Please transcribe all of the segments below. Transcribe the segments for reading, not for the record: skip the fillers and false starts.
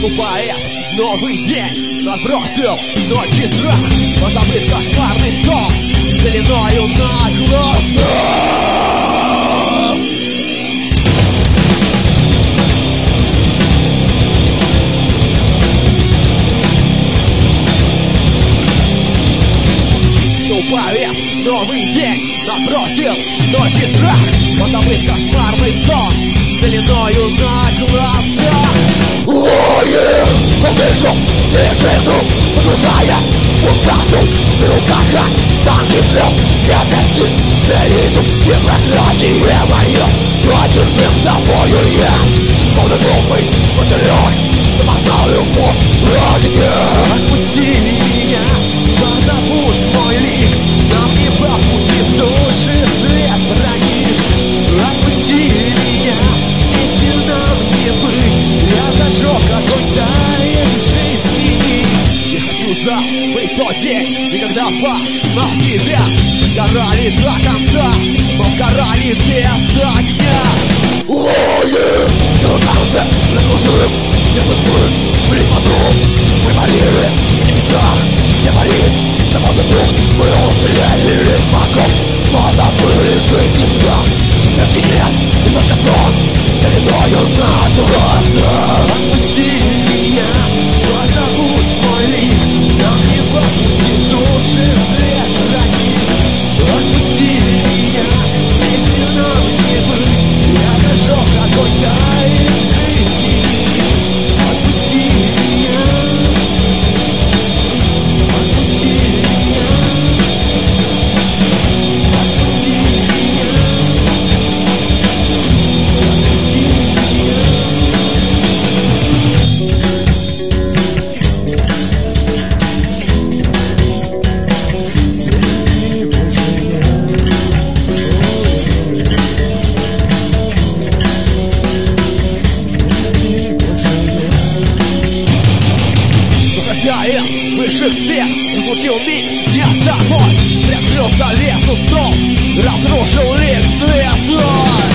Наступает новый день, отбросил ночи страх, позабыт кошмарный сон с пеленою на глазах. Наступает новый день, отбросил ночи страх, позабыт кошмарный сон с пеленою на глазах. Услышу тишину, погружая пустоту. В руках останки слез, я опять перейду. И проклятие мое одержим тобою я. Словно глупый патриот, замотал любовь родине. Отпусти меня, позабудь мой лик, нам не по пути в лучший свет проник. Отпусти меня, вместе нам не быть. Я зажег огонь, тает жизни нить. Я хочу забыть тот день, и когда познал тебя, сгорали до конца, но сгорали без огня. Я рукался на кружев, я забыл, присмотрю. Мы парили в небесах, я парит, свободный дух. Мы устрелили боков, позабыли жить и страх. Смерти нет, и только сон, пеленою на глазах. Отпусти меня, позабудь мой лик, нам не по пути в лучший свет проник. Отпусти меня, вместе нам не быть. Я зажег огонь, тает жизни нить. Отпусти меня, отпусти меня, отпусти меня, отпусти меня. Смерти больше нет. Смерти больше нет. Но хозяин высших сфер излучил меня с тобой, приоткрыл завесу стол, разрушил лик святой.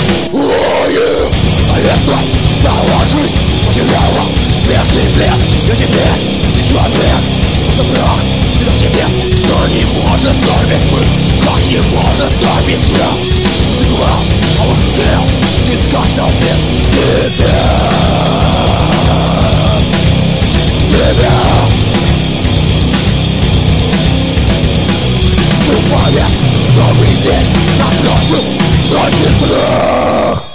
Завеса стала жизнь, потеряла прежний блеск. Я теперь не человек, просто прах сидел небес. Но не может ноль без мы, как не может ноль без меня. Стекла, а может грел, искать на мне тебя. Наступает новый день, набросил ночи страх.